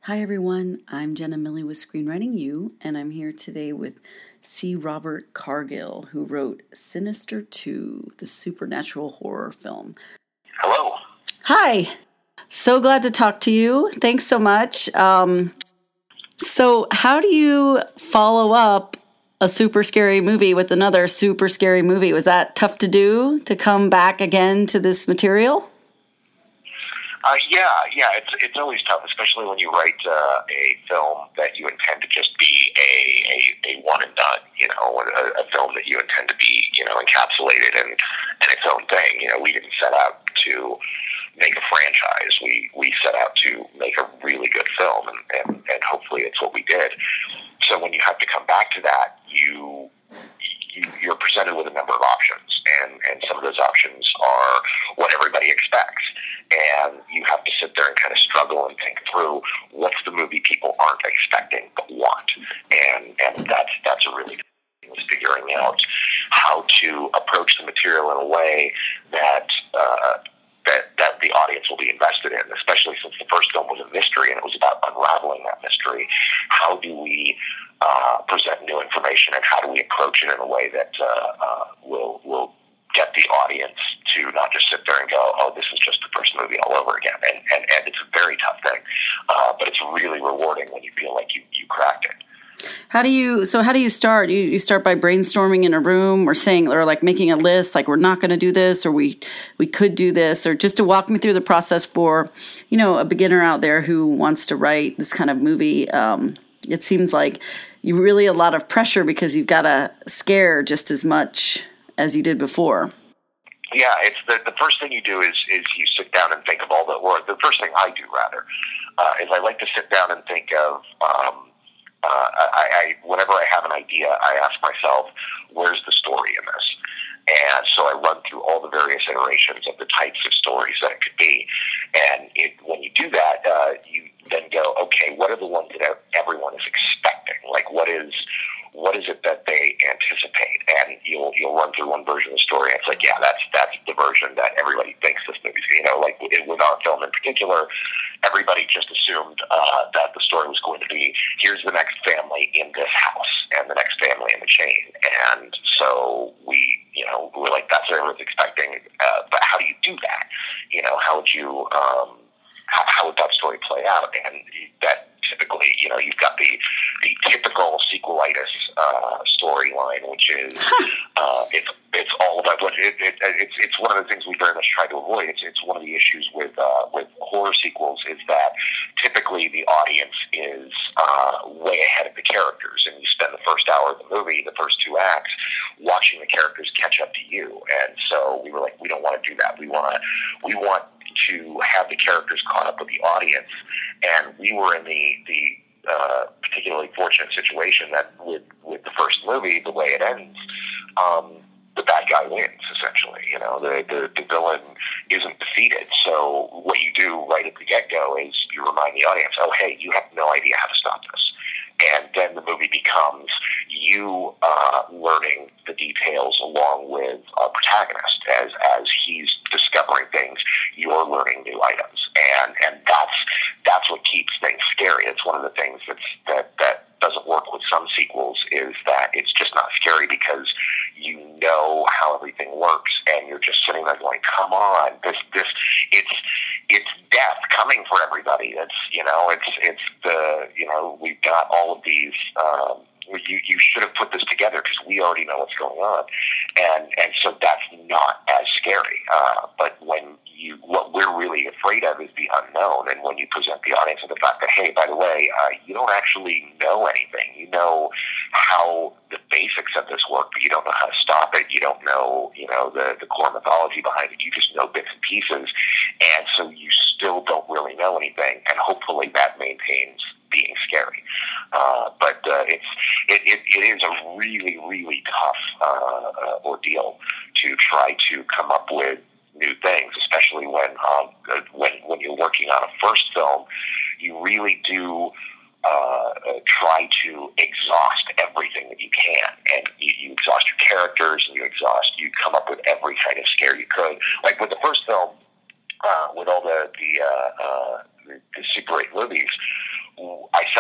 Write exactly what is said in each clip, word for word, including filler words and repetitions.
Hi everyone, I'm Jenna Milley with Screenwriting U, and I'm here today with C. Robert Cargill, who wrote Sinister two, the supernatural horror film. Hello. Hi. So glad to talk to you. Thanks so much. Um, so how do you follow up a super scary movie with another super scary movie? Was that tough to do, to come back again to this material? Uh, yeah, yeah, it's it's always tough, especially when you write uh, a film that you intend to just be a, a, a one and done, you know, a, a film that you intend to be, you know, encapsulated in, in its own thing. You know, we didn't set out to make a franchise. We we set out to make a really good film, and, and, and hopefully it's what we did. So when you have to come back to that, you, you you're presented with a number of options, and, and some of those options are what everybody expects. And you have to sit there and kind of struggle and think through what's the movie people aren't expecting but want. And and that's that's a really was figuring out how to approach the material in a way that uh, that that the audience will be invested in, especially since the first film was a mystery and it was about unraveling that mystery. How do we uh, present new information, and how do we approach it in a way that uh, uh, will will get the audience to not just sit there and go, oh, this is just the first movie all over again. And, and, and it's a very tough thing, uh, but it's really rewarding when you feel like you, you cracked it. How do you, so how do you start? You, you start by brainstorming in a room, or saying, or like making a list, like we're not going to do this, or we, we could do this, or just to walk me through the process for, you know, a beginner out there who wants to write this kind of movie. Um, it seems like you really a lot of pressure because you've got to scare just as much as you did before. Yeah, it's the the first thing you do is is you sit down and think of all the, or the first thing I do rather, uh, is I like to sit down and think of, um, uh, I, I whenever I have an idea, I ask myself, where's the story in this? And so I run through all the various iterations of the types of stories that it could be. And it, when you do that, uh, you then go, okay, what are the ones that everyone is expecting? Like, what is what is it that they anticipate? And you'll you'll run through one version of the story, and it's like, yeah, that's that's the version that everybody thinks this movie's. You know, like with our film in particular, everybody just assumed uh, that the story was going to be, here's the next family in this house, and the next family in the chain. And so we, you know, we're like, that's what everyone's expecting. Uh, but how do you do that? You know, how would you, um, how, how would that story play out? And that typically, you know, you've got the the typical sequelitis uh, storyline, which is uh, it's it's all about what it, it, it's it's one of the things we very much try to avoid. It's it's one of the issues with uh, with horror sequels is that typically the audience is uh, way ahead of the characters, and you spend the first hour of the movie, the first two acts, watching the characters catch up to you. And so we were like, we don't want to do that. We want to we want to have the characters caught up with the audience. And we were in the, the uh, particularly fortunate situation that with, with the first movie, the way it ends, um, the bad guy wins, essentially. You know, the, the, the villain isn't defeated. So what you do right at the get-go is you remind the audience, oh, hey, you have no idea how to stop this. And then the movie becomes you uh, learning the details along with our protagonist. As as he's discovering things, you're learning new items. And and that's that's what keeps things scary. It's one of the things that's, that, that doesn't work with some sequels, is that it's just not scary because you know how everything works, and you're just sitting there going, come on, this this it's it's death coming for everybody. It's, you know, it's it's the, you know, we've got all of these um you you should have put this together because we already know what's going on, and and so that's not as scary. Uh, but when you, what we're really afraid of is the unknown, and when you present the audience with the fact that, hey, by the way, uh, you don't actually know anything. You know how the basics of this work, but you don't know how to stop it. You don't know, you know, the the core mythology behind it. You just know bits and pieces, and so you still don't really know anything. And hopefully that maintains being scary. Uh, but uh, it's it, it, it is a really, really tough uh, uh, ordeal to try to come up with new things, especially when um, when when you're working on a first film. You really do uh, try to exhaust everything that you can, and you, you exhaust your characters, and you exhaust you come up with every kind of scare you could. Like with the first film, uh, with all the the, uh, uh, the, the Super eight movies,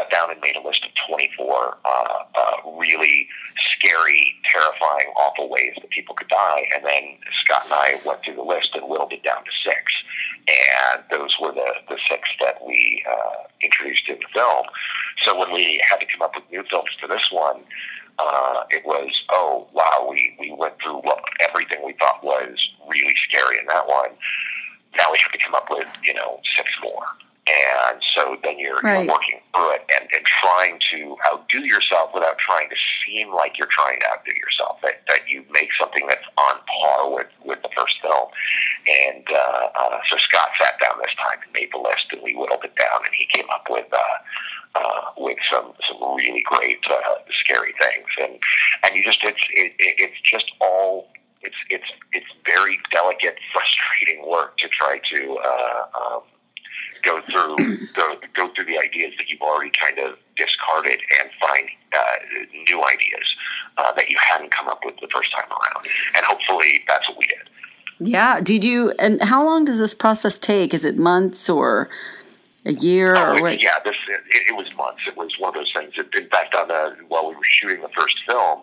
sat down and made a list of twenty-four uh, uh, really scary, terrifying, awful ways that people could die. And then Scott and I went through the list and whittled it down to six. And those were the, the six that we uh, introduced in the film. So when we had to come up with new films for this one, uh, it was, oh, wow, we, we went through what, everything we thought was really scary in that one. Now we have to come up with, you know, six more. And so then you're, right. you're working through it and, and trying to outdo yourself without trying to seem like you're trying to outdo yourself, that, that you make something that's on par with, with the first film. And uh, uh, so Scott sat down this time and made the list, and we whittled it down, and he came up with uh, uh, with some, some really great, uh, scary things. And, and you just, it's, it, it's just all, it's, it's, it's very delicate, frustrating work to try to, uh, um, go through go, go through the ideas that you've already kind of discarded and find uh, new ideas uh, that you hadn't come up with the first time around. And hopefully that's what we did. Yeah. Did you, and how long does this process take? Is it months or a year? Oh, or it, what? Yeah, this it, it was months. It was one of those things. In fact, on the, while we were shooting the first film,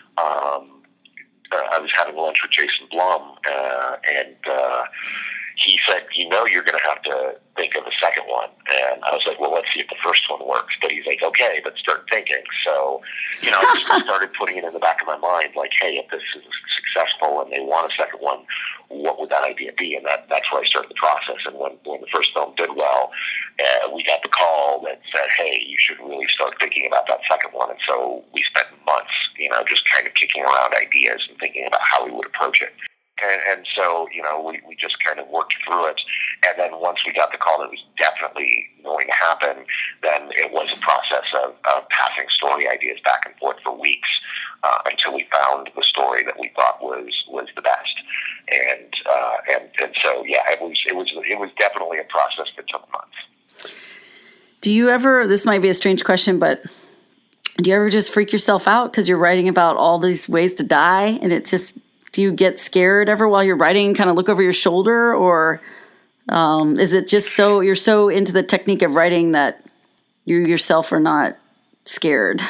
um, uh, I was having lunch with Jason Blum, uh, and uh, he said, you know, you're going to have to think of a second one. And I was like, well, let's see if the first one works. But he's like, okay, but start thinking. So, you know, I just started putting it in the back of my mind, like, hey, if this is successful and they want a second one, what would that idea be? And that, that's where I started the process. And when, when the first film did well, uh, we got the call that said, hey, you should really start thinking about that second one. And so we spent months, you know, just kind of kicking around ideas and thinking about how we would approach it. And, and so, you know, we, we just kind of worked through it. And then once we got the call that it was definitely going to happen, then it was a process of, of passing story ideas back and forth for weeks uh, until we found the story that we thought was, was the best. And, uh, and and so, yeah, it was it was it was definitely a process that took months. Do you ever? This might be a strange question, but do you ever just freak yourself out because you're writing about all these ways to die, and it's just? Do you get scared ever while you're writing and kind of look over your shoulder, or um, is it just so you're so into the technique of writing that you yourself are not scared?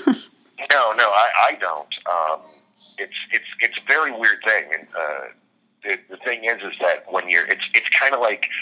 no, no, I, I don't. Um, it's it's it's a very weird thing, and uh, the the thing is, is that when you're, it's it's kind of like,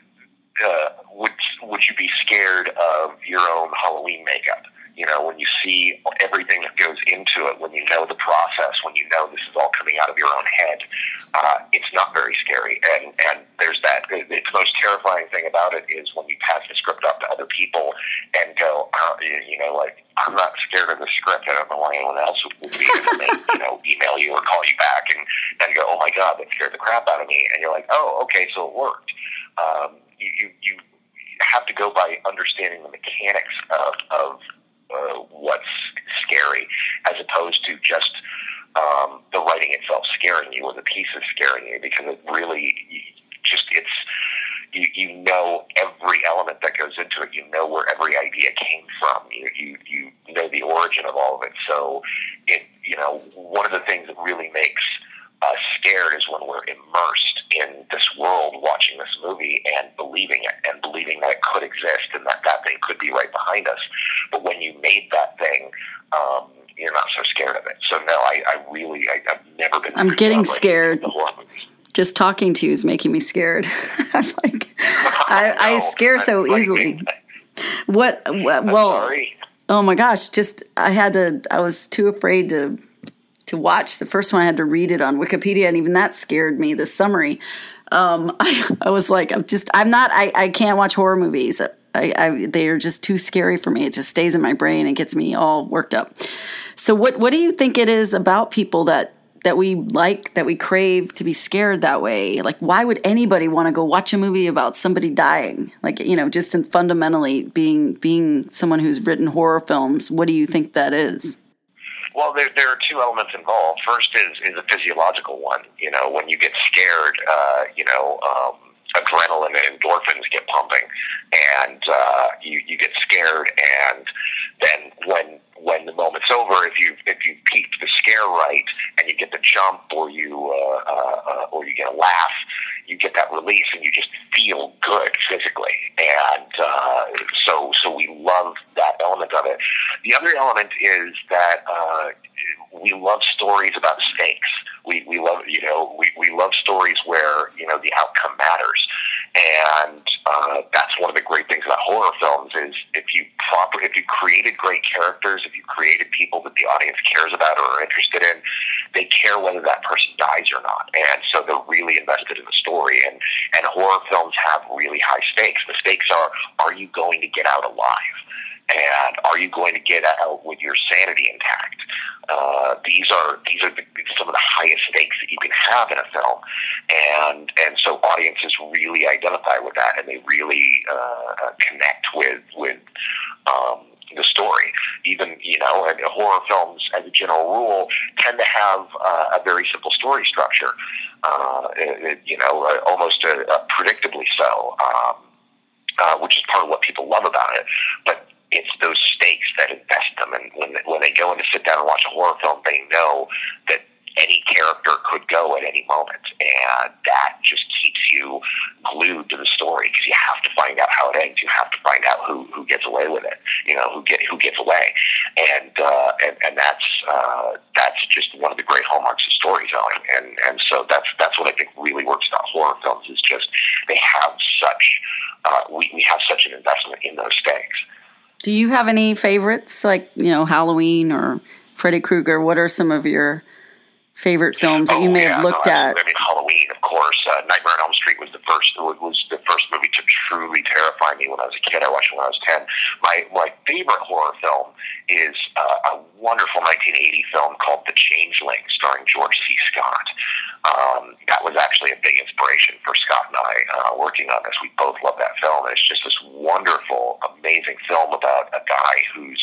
uh, would would you be scared of your own Halloween makeup? You know, when you see everything that goes into it, when you know the process, when you know this is all coming out of your own head, uh, it's not very scary. And, and there's that, the, the most terrifying thing about it is when you pass the script up to other people and go, uh, you know, like, I'm not scared of the script. I don't know why anyone else would be. And then they, you know, email you or call you back and, and go, oh my God, that scared the crap out of me. And you're like, oh, okay, so it worked. Um, you, you, you have to go by understanding the mechanics of, of, Uh, what's scary, as opposed to just um, the writing itself scaring you or the pieces scaring you, because it really just it's you, you know every element that goes into it. You know where every idea came from. You you you know the origin of all of it. So it you know one of the things that really makes us scared is when we're immersed in this world, watching this movie and believing it, and believing that it could exist and that that thing could be right behind us. But when you made that thing, um, you're not so scared of it. So no, I, I really, I, I've never been. I'm getting scared. Just talking to you is making me scared. I'm like, I, no, I scare so I'm easily. What? what well, sorry. Oh my gosh! Just I had to. I was too afraid to. to watch the first one. I had to read it on Wikipedia, and even that scared me, the summary. Um, I, I was like, I'm just, I'm not, I, I can't watch horror movies. I, I, they are just too scary for me. It just stays in my brain and gets me all worked up. So what, what do you think it is about people that, that we like, that we crave to be scared that way? Like, why would anybody want to go watch a movie about somebody dying? Like, you know, just in fundamentally being, being someone who's written horror films, what do you think that is? Well, there there are two elements involved. First is, is a physiological one. You know, when you get scared, uh, you know, um, adrenaline and endorphins get pumping, and uh, you you get scared, and then when when the moment's over, if you if you peaked the scare right and you get the jump or you uh, uh, or you get a laugh, you get that release and you just feel good physically. And uh, so so we love that element of it. The other element is that uh, we love stories about stakes. We we love you know we, we love stories where you know the outcome matters, and uh, that's one of the great things about horror films is if you proper if you created great characters, if you created people that the audience cares about or are interested in, they care whether that person dies or not, and so they're really invested in the story. And and horror films have really high stakes. The stakes are: are you going to get out alive? And are you going to get out with your sanity intact? Uh, these are these are the, some of the highest stakes that you can have in a film, and and so audiences really identify with that, and they really uh, connect with with um, the story. Even you know, and horror films, as a general rule, tend to have uh, a very simple story structure. Uh, it, you know, uh, almost uh, uh, predictably so, um, uh, which is part of what people love about it, but it's those stakes that invest them, and when when they go in to sit down and watch a horror film, they know that any character could go at any moment, and that just keeps you glued to the story because you have to find out how it ends. You have to find out who, who gets away with it, you know, who get who gets away, and uh, and and that's uh, that's just one of the great hallmarks of storytelling, and and so that's that's what I think really works about horror films is just they have such uh, we we have such an investment in those stakes. Do you have any favorites, like, you know, Halloween or Freddy Krueger? What are some of your favorite films that you may oh, yeah, have looked no, at? I mean, Halloween, of course. Uh, Nightmare on Elm Street was the first was the first movie to truly terrify me when I was a kid. I watched it when I was ten. My my favorite horror film is uh, a wonderful nineteen eighty film called The Changeling, starring George C. Scott. Um, that was actually a big inspiration for Scott and I uh, working on this. We both love that film. And it's just this wonderful, amazing film about a guy whose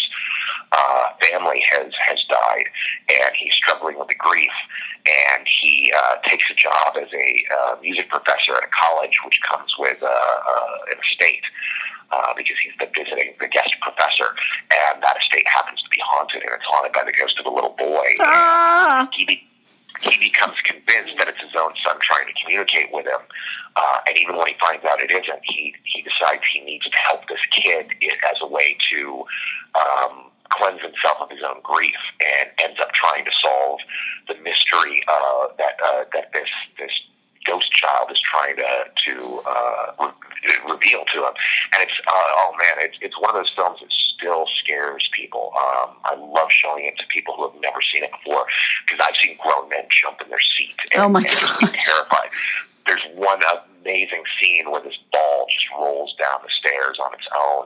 uh, family has, has died, and he's struggling with the grief. And he uh, takes a job as a uh, music professor at a college, which comes with uh, uh, an estate. Uh, because he's the visiting, the guest professor, and that estate happens to be haunted, and it's haunted by the ghost of a little boy. Ah! He be- he becomes convinced that it's his own son trying to communicate with him, uh, and even when he finds out it isn't, he he decides he needs to help this kid as a way to um, cleanse himself of his own grief, and ends up trying to solve the mystery uh, that uh, that this this. ghost child is trying to to uh, re- reveal to him, and it's uh, oh man, it's it's one of those films that still scares people. Um, I love showing it to people who have never seen it before because I've seen grown men jump in their seat and, oh my and just be terrified. There's one amazing scene where this ball just rolls down the stairs on its own,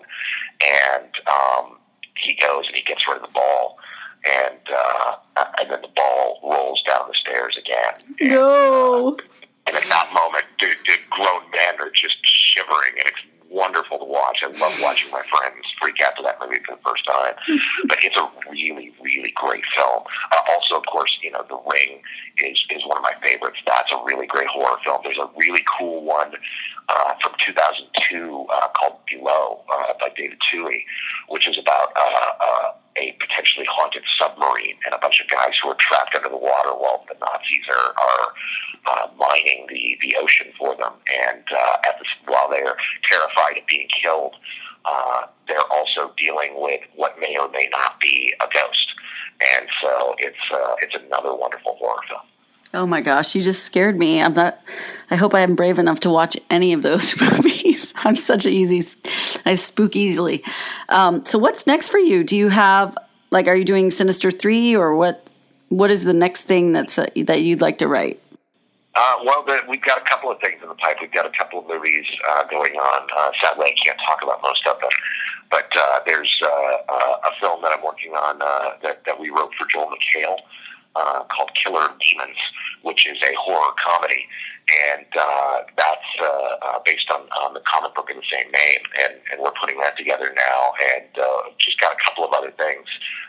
and um, he goes and he gets rid of the ball. And uh, and then the ball rolls down the stairs again. And, no. Uh, And at that moment, the, the grown men are just shivering, and it's wonderful to watch. I love watching my friends freak out to that movie for the first time. But it's a really, really great film. Uh, also, of course, you know, The Ring is, is one of my favorites. That's a really great horror film. There's a really cool one uh, from two thousand two uh, called Below uh, by David Twohy, which is about uh, uh, a potentially haunted submarine and a bunch of guys who are trapped under the water while the Nazis are, are uh, mining the, the ocean for them. And uh, at this, while they're terrified of being killed, uh, they're also dealing with what may or may not be a ghost. And so it's uh, it's another wonderful horror film. Oh my gosh, you just scared me. I'm not, I hope I'm brave enough to watch any of those movies. I'm such an easy, I spook easily. Um, so what's next for you? Do you have, like, are you doing Sinister three, or what, what is the next thing that's, uh, that you'd like to write? Uh, well, the, we've got a couple of things in the pipe. We've got a couple of movies uh, going on. Uh, sadly, I can't talk about most of them. But uh, there's uh, uh, a film that I'm working on uh, that, that we wrote for Joel McHale uh, called Killer of Demons, which is a horror comedy. And uh, that's uh, uh, based on, on the comic book of the same name. And, and we're putting that together now. And uh, just got a couple of other things.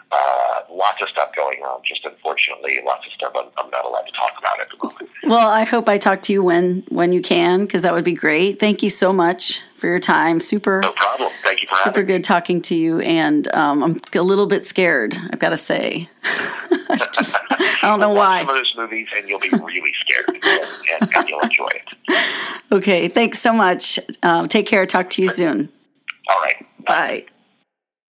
Uh, lots of stuff going on. Just unfortunately, lots of stuff I'm, I'm not allowed to talk about at the moment. Well, I hope I talk to you when, when you can, because that would be great. Thank you so much for your time. Super. No problem. Thank you for super having me. Super good talking to you, and um, I'm a little bit scared, I've got to say. I, just, I don't know Watch why. some of those movies, and you'll be really scared, and, and, and you'll enjoy it. Okay, thanks so much. Um, take care. Talk to you soon. All right. Bye. Bye.